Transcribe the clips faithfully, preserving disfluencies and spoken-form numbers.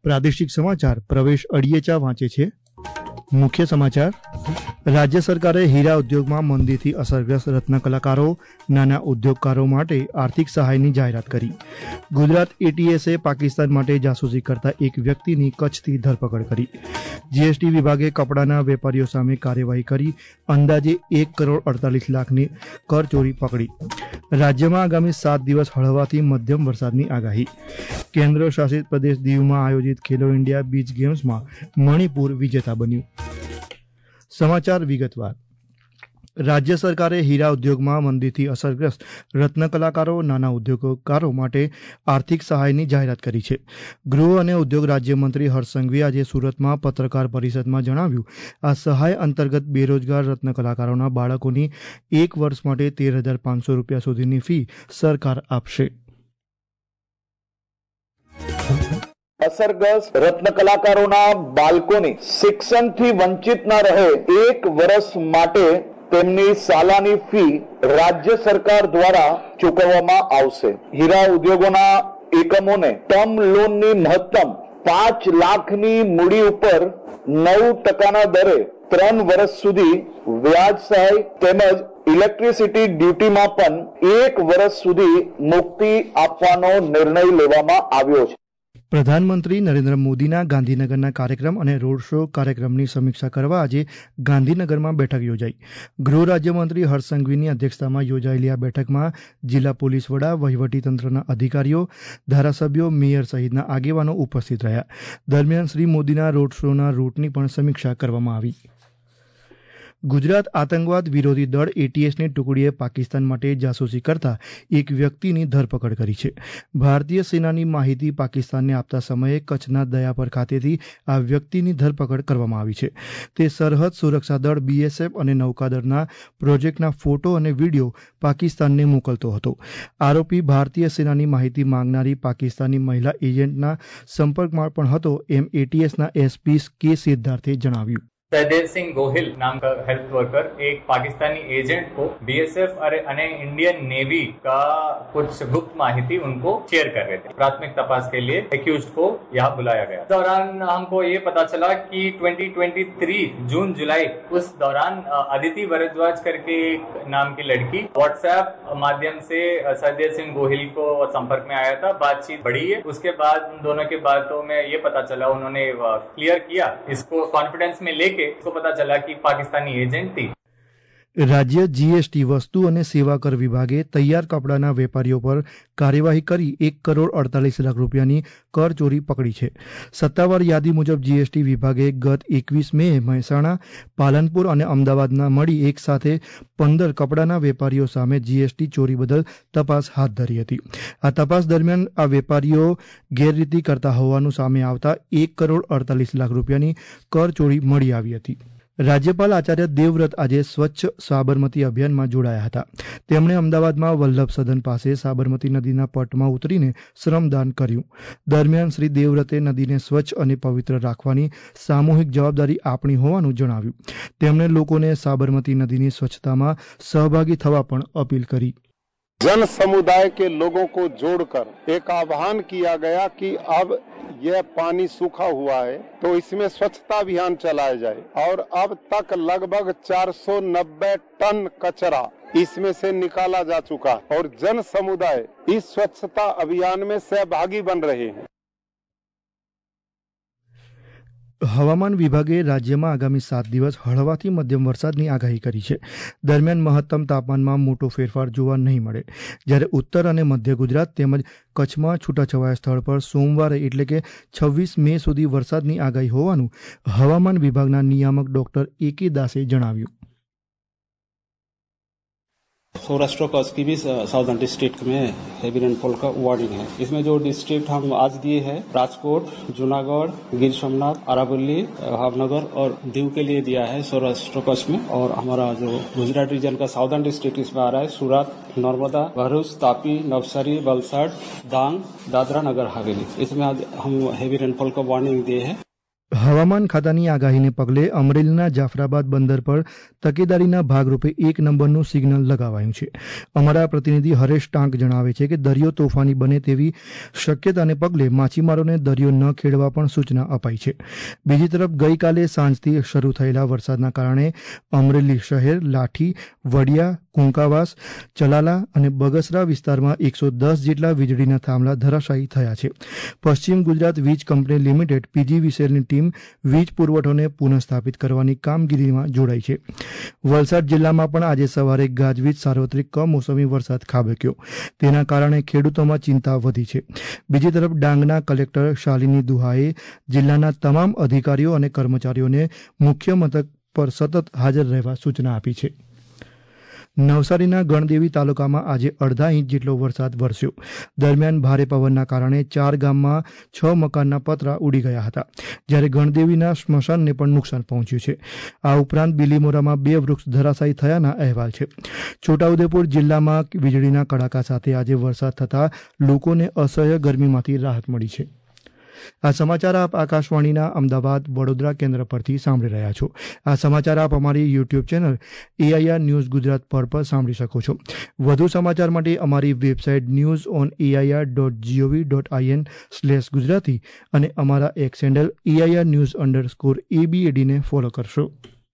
પ્રાદેશિક સમાચાર પ્રવેશ અડિયેચા વાંચે છે. મુખ્ય સમાચાર. રાજ્ય સરકારે હીરા ઉદ્યોગમાં મંદીથી અસરગ્રસ્ત રત્ન કલાકારો, નાના ઉદ્યોગકારો માટે આર્થિક સહાયની જાહેરાત કરી. ગુજરાત એટીએસે પાકિસ્તાન માટે જાસૂસી કરતા એક વ્યક્તિની કચ્છથી ધરપકડ કરી. જીએસટી વિભાગે કપડાના વેપારીઓ સામે કાર્યવાહી કરી અંદાજે એક કરોડ અડતાલીસ લાખની કરચોરી પકડી. રાજ્યમાં આગામી સાત દિવસ હળવાથી મધ્યમ વરસાદની આગાહી. કેન્દ્ર શાસિત પ્રદેશ દીવમાં આયોજિત ખેલો ઇન્ડિયા બીચ ગેમ્સમાં મણિપુર વિજેતા બન્યું. સમાચાર વિગતવાર. રાજ્ય સરકારે હીરા ઉદ્યોગમાં મંદીથી અસરગ્રસ્ત રત્ન કલાકારો, નાના ઉદ્યોગકારો માટે આર્થિક સહાયની જાહેરાત કરી છે. ગૃહ અને ઉદ્યોગ રાજ્યમંત્રી હર્ષ સંઘવીએ આજે સુરતમાં પત્રકાર પરિષદમાં જણાવ્યું, આ સહાય અંતર્ગત બેરોજગાર રત્ન કલાકારોના બાળકોની એક વર્ષ માટે તેર હજાર પાંચસો રૂપિયા સુધીની ફી સરકાર આપશે. અસરગ્રસ્ત રત્ન કલાકારોના બાળકોની શિક્ષણથી વંચિત ન રહે એક વર્ષ માટે તેમની સાલાની ફી રાજ્ય સરકાર દ્વારા ચૂકવવામાં આવશે. હીરા ઉદ્યોગોના એકમોને ટર્મ લોનની મહત્તમ પાંચ લાખની મૂડી ઉપર નવ ટકાના દરે ત્રણ વર્ષ સુધી વ્યાજ સહાય તેમજ ઇલેક્ટ્રિસિટી ડ્યુટીમાં પણ એક વર્ષ સુધી મુક્તિ આપવાનો નિર્ણય લેવામાં આવ્યો છે. પ્રધાનમંત્રી નરેન્દ્ર મોદીના ગાંધીનગરના કાર્યક્રમ અને રોડ શો કાર્યક્રમની સમીક્ષા કરવા આજે ગાંધીનગરમાં બેઠક યોજાઈ. ગૃહ રાજ્યમંત્રી હર્ષ સંઘવીની અધ્યક્ષતામાં યોજાયેલી આ બેઠકમાં જિલ્લા પોલીસ વડા, વહીવટીતંત્રના અધિકારીઓ, ધારાસભ્યો, મેયર સહિતના આગેવાનો ઉપસ્થિત રહ્યા. દરમિયાન શ્રી મોદીના રોડ શોના રૂટની પણ સમીક્ષા કરવામાં આવી. ગુજરાત આતંકવાદ વિરોધી દળ એટીએસની ટુકડીએ પાકિસ્તાન માટે જાસૂસી કરતા એક વ્યક્તિની ધરપકડ કરી છે. ભારતીય સેનાની માહિતી પાકિસ્તાનને આપતા સમયે કચ્છના દયાપર ખાતેથી આ વ્યક્તિની ધરપકડ કરવામાં આવી છે. તે સરહદ સુરક્ષા દળ બીએસએફ અને નૌકાદળના પ્રોજેક્ટના ફોટો અને વિડીયો પાકિસ્તાનને મોકલતો હતો. આરોપી ભારતીય સેનાની માહિતી માંગનારી પાકિસ્તાની મહિલા એજન્ટના સંપર્કમાં પણ હતો એમ એટીએસના એસપી કે સિદ્ધાર્થે જણાવ્યું. सहदेव सिंह गोहिल नाम का हेल्थ वर्कर एक पाकिस्तानी एजेंट को बीएसएफ और अन्य इंडियन नेवी का कुछ गुप्त माहिती उनको शेयर कर रहे थे. प्राथमिक तपास के लिए एक्यूज्ड को यहाँ बुलाया गया. दौरान हमको ये पता चला कि ट्वेंटी ट्वेंटी थ्री जून जुलाई उस दौरान अदिति भारद्वाज करके एक नाम की लड़की व्हाट्सएप माध्यम से सहदेव सिंह गोहिल को संपर्क में आया था. बातचीत बढ़ी है. उसके बाद उन दोनों की बातों में ये पता चला, उन्होंने क्लियर किया, इसको कॉन्फिडेंस में लेके इसको पता चला कि पाकिस्तानी एजेंट थी. રાજ્ય જીએસટી વસ્તુ અને સેવા કર વિભાગે તૈયાર કપડાના વેપારીઓ પર કાર્યવાહી કરી એક કરોડ અડતાલીસ લાખ રૂપિયાની કરચોરી પકડી છે. સત્તાવાર યાદી મુજબ જીએસટી વિભાગે ગત એકવીસ મે મહેસાણા, પાલનપુર અને અમદાવાદના મળી એક સાથે પંદર કપડાના વેપારીઓ સામે જીએસટી ચોરી બદલ તપાસ હાથ ધરી હતી. આ તપાસ દરમિયાન આ વેપારીઓ ગેરરીતિ કરતા હોવાનું સામે આવતા એક કરોડ અડતાલીસ લાખ રૂપિયાની કરચોરી મળી આવી હતી. રાજ્યપાલ આચાર્ય દેવવ્રત આજે સ્વચ્છ સાબરમતી અભિયાનમાં જોડાયા હતા. તેમણે અમદાવાદમાં વલ્લભ સદન પાસે સાબરમતી નદીના પટમાં ઉતરીને શ્રમદાન કર્યું. દરમિયાન શ્રી દેવવ્રતે નદીને સ્વચ્છ અને પવિત્ર રાખવાની સામૂહિક જવાબદારી આપણી હોવાનું જણાવ્યું. તેમણે લોકોને સાબરમતી નદીની સ્વચ્છતામાં સહભાગી થવા પણ અપીલ કરી. जन समुदाय के लोगों को जोड़कर एक आह्वान किया गया कि अब यह पानी सूखा हुआ है तो इसमें स्वच्छता अभियान चलाया जाए और अब तक लगभग चार सौ नब्बे टन कचरा इसमें से निकाला जा चुका है और जन समुदाय इस स्वच्छता अभियान में सहभागी बन रहे हैं. હવામાન વિભાગે રાજ્યમાં આગામી સાત દિવસ હળવાથી મધ્યમ વરસાદની આગાહી કરી છે. દરમિયાન મહત્તમ તાપમાનમાં મોટો ફેરફાર જોવા નહીં મળે. જ્યારે ઉત્તર અને મધ્ય ગુજરાત તેમજ કચ્છમાં છૂટાછવાયા સ્થળ પર સોમવારે એટલે કે છવ્વીસ મે સુધી વરસાદની આગાહી હોવાનું હવામાન વિભાગના નિયામક ડોક્ટર એ કે દાસે જણાવ્યું. सौराष्ट्र कच्छ की भी साउदर्न डिस्ट्रिक्ट में हेवी रेनफॉल का वार्निंग है. इसमें जो डिस्ट्रिक्ट हम आज दिए हैं राजकोट, जूनागढ़, गिर सोमनाथ, अरावली, भावनगर और दीव के लिए दिया है सौराष्ट्र कच्छ में. और हमारा जो गुजरात रीजन का साउदर्न डिस्ट्रिक्ट इसमें आ रहा है सूरत, नर्मदा, भरूच, तापी, नवसारी, वलसाड, डांग, दादरा नगर हवेली. इसमें आज हम हेवी रेनफॉल का वार्निंग दिए हैं. હવામાન ખાતાની આગાહીને પગલે અમરેલીના જાફરાબાદ બંદર પર તકેદારીના ભાગરૂપે એક નંબરનું સિગ્નલ લગાવાયું છે. અમારા પ્રતિનિધિ હરેશ ટાંક જણાવે છે કે દરિયો તોફાની બને તેવી શક્યતાને પગલે માછીમારોને દરિયો ન ખેડવા પણ સૂચના અપાઈ છે. બીજી તરફ ગઈકાલે સાંજથી શરૂ થયેલા વરસાદના કારણે અમરેલી શહેર, લાઠી, વડિયા, કુંકાવાસ, ચલાલા અને બગસરા વિસ્તારમાં એકસો દસ જેટલા વીજળીના થાંભલા ધરાશાયી થયા છે. પશ્ચિમ ગુજરાત વીજ કંપની લિમિટેડ પીજીવીસીએલની ટીમ વીજ પુરવઠોને પુનઃસ્થાપિત કરવાની કામગીરીમાં જોડાઈ છે. વલસાડ જિલ્લામાં પણ આજે સવારે ગાજવીજ સાર્વત્રિક કમોસમી વરસાદ ખાબક્યો. તેના કારણે ખેડૂતોમાં ચિંતા વધી છે. બીજી તરફ ડાંગના કલેક્ટર શાલિની દુહાએ જિલ્લાના તમામ અધિકારીઓ અને કર્મચારીઓને મુખ્ય મથક પર સતત હાજર રહેવા સૂચના આપી છે. નવસારીના ગણદેવી તાલુકામાં આજે અડધા ઇંચ જેટલો વરસાદ વરસ્યો. દરમિયાન ભારે પવનના કારણે ચાર ગામમાં છ મકાનના પતરા ઉડી ગયા હતા, જ્યારે ગણદેવીના સ્મશાનને પણ નુકસાન પહોંચ્યું છે. આ ઉપરાંત બિલીમોરામાં બે વૃક્ષ ધરાશાયી થયાના અહેવાલ છે. છોટાઉદેપુર જિલ્લામાં વીજળીના કડાકા સાથે આજે વરસાદ થતાં લોકોને અસહ્ય ગરમીમાંથી રાહત મળી છે. આ સમાચાર આપ આકાશવાણીના અમદાવાદ વડોદરા કેન્દ્ર પરથી સાંભળી રહ્યા છો. આ સમાચાર આપ અમારી YouTube channel AIR news Gujarat પર પણ સાંભળી શકો છો. વધુ સમાચાર માટે અમારી website news on AIR dot GOV dot IN slash Gujarati અને અમારા X handle AIR news underscore એબીએડીને ફોલો કરશો.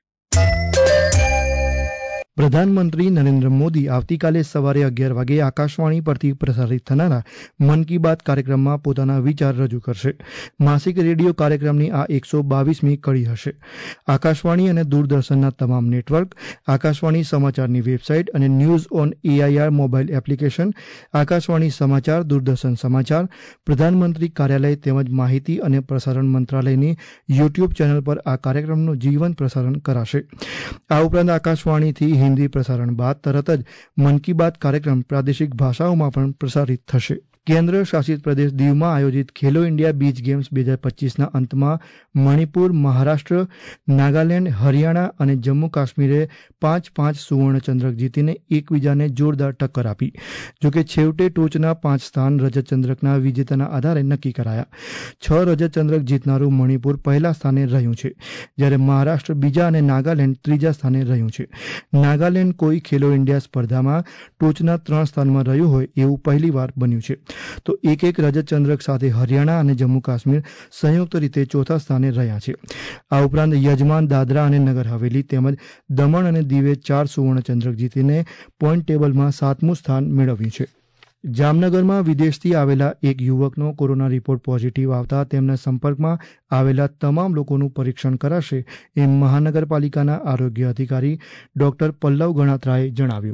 પ્રધાનમંત્રી નરેન્દ્ર મોદી આવતીકાલે સવારે અગિયાર વાગે આકાશવાણી પરથી પ્રસારિત થનારા મન કી બાત કાર્યક્રમમાં પોતાના વિચાર રજૂ કરશે. માસિક રેડિયો કાર્યક્રમની આ એકસો બાવીસમી કડી હશે. આકાશવાણી અને દૂરદર્શનના તમામ નેટવર્ક, આકાશવાણી સમાચારની વેબસાઇટ અને news on AIR mobile application, Akashvani સમાચાર, દૂરદર્શન સમાચાર, પ્રધાનમંત્રી કાર્યાલય તેમજ માહિતી અને પ્રસારણ મંત્રાલયની યુટ્યુબ ચેનલ પર આ કાર્યક્રમનું જીવંત પ્રસારણ કરાશે. આ ઉપરાંત આકાશવાણીથી હિન્દી પ્રસારણ બાદ તરત જ મન કી બાત કાર્યક્રમ પ્રાદેશિક ભાષાઓમાં પણ પ્રસારિત થશે. કેન્દ્ર શાસિત પ્રદેશ દીવમાં આયોજિત ખેલો ઇન્ડિયા બીચ ગેમ્સ બે હજાર પચીસના અંતમાં મણિપુર, મહારાષ્ટ્ર, નાગાલેન્ડ, હરિયાણા અને જમ્મુ કાશ્મીરે પાંચ પાંચ સુવર્ણચંદ્રક જીતીને એકબીજાને જોરદાર ટક્કર આપી. જોકે છેવટે ટોચના પાંચ સ્થાન રજતચંદ્રકના વિજેતાના આધારે નક્કી કરાયા. છ રજતચંદ્રક જીતનારું મણિપુર પહેલા સ્થાને રહ્યું છે, જ્યારે મહારાષ્ટ્ર બીજા અને નાગાલેન્ડ ત્રીજા સ્થાને રહ્યું છે. નાગાલેન્ડ કોઈ ખેલો ઇન્ડિયા સ્પર્ધામાં ટોચના ત્રણ સ્થાનમાં રહ્યું હોય એવું પહેલીવાર બન્યું છે. તો એક એક રજતચંદ્રક સાથે હરિયાણા અને જમ્મુ કાશ્મીર સંયુક્ત રીતે ચોથા સ્થાને રહ્યા છે. આ ઉપરાંત યજમાન દાદરા અને નગર હવેલી તેમજ દમણ અને દીવે ચાર સુવર્ણચંદ્રક જીતીને પોઈન્ટ ટેબલમાં સાતમું સ્થાન મેળવ્યું છે. જામનગરમાં વિદેશથી આવેલા એક યુવકનો કોરોના રિપોર્ટ પોઝિટિવ આવતા તેમના સંપર્કમાં આવેલા તમામ લોકોનું પરીક્ષણ કરાશે એમ મહાનગરપાલિકાના આરોગ્ય અધિકારી ડોક્ટર પલ્લવ ગણાત્રાએ જણાવ્યું.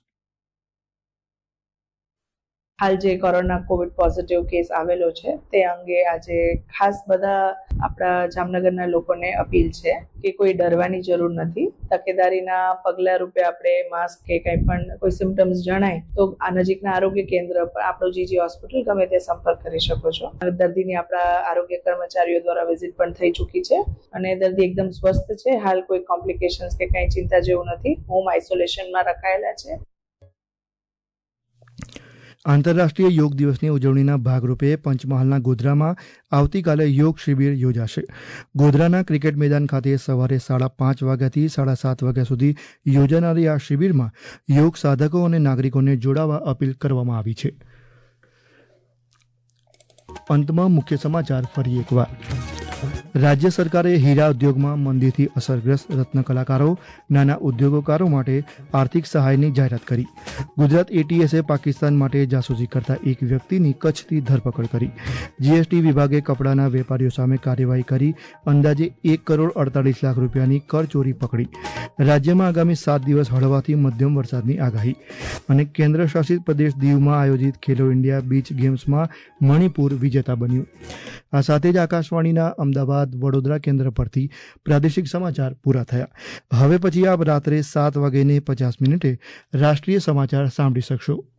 હાલ જે કોરોના કોવિડ પોઝિટિવ કેસ આવેલો છે તે અંગે આજે ખાસ બધા આપણા જામનગરના લોકોને અપીલ છે કે કોઈ ડરવાની જરૂર નથી. તકેદારીના પગલા રૂપે આપણે માસ્ક કે કંઈ પણ કોઈ સિમ્ટમ્સ જણાય તો આ નજીકના આરોગ્ય કેન્દ્ર પર આપણો જીજી હોસ્પિટલ ગમે તે સંપર્ક કરી શકો છો. દર્દીની આપણા આરોગ્ય કર્મચારીઓ દ્વારા વિઝિટ પણ થઈ ચૂકી છે અને દર્દી એકદમ સ્વસ્થ છે. હાલ કોઈ કોમ્પ્લિકેશન્સ કે કંઈ ચિંતા જેવું નથી. હોમ આઇસોલેશનમાં રખાયેલા છે. આંતરરાષ્ટ્રીય યોગ દિવસની ઉજવણીના ભાગરૂપે પંચમહાલના ગોધરામાં આવતીકાલે યોગ શિબિર યોજાશે. ગોધરાના ક્રિકેટ મેદાન ખાતે સવારે સાડા પાંચ વાગ્યાથી સાડા સાત વાગ્યા સુધી યોજાનારી આ શિબિરમાં યોગ સાધકો અને નાગરિકોને જોડાવા અપીલ કરવામાં આવી છે. અંતમાં મુખ્ય સમાચાર ફરી એકવાર. રાજ્ય સરકારે હીરા ઉદ્યોગમાં મંદીથી અસરગ્રસ્ત રત્ન કલાકારો, નાના ઉદ્યોગકારો માટે આર્થિક સહાયની જાહેરાત કરી. ગુજરાત એટીએસે પાકિસ્તાન માટે જાસૂસી કરતા એક વ્યક્તિની કચ્છથી ધરપકડ કરી. જીએસટી વિભાગે કપડાના વેપારીઓ સામે કાર્યવાહી કરી અંદાજે એક કરોડ અડતાલીસ લાખ રૂપિયાની કરચોરી પકડી. રાજ્યમાં આગામી સાત દિવસ હળવાથી મધ્યમ વરસાદની આગાહી. અને કેન્દ્ર શાસિત પ્રદેશ દીવમાં આયોજિત ખેલો ઇન્ડિયા બીચ ગેમ્સમાં મણિપુર વિજેતા બન્યું. આ સાથે જ આકાશવાણીના અમદાવાદ વડોદરા કેન્દ્ર પરથી પ્રાદેશિક સમાચાર પૂરા થયા. હવે પછી આપ રાત્રે સાત વાગ્યે પચાસ મિનિટે રાષ્ટ્રીય સમાચાર સાંભળી શકશો.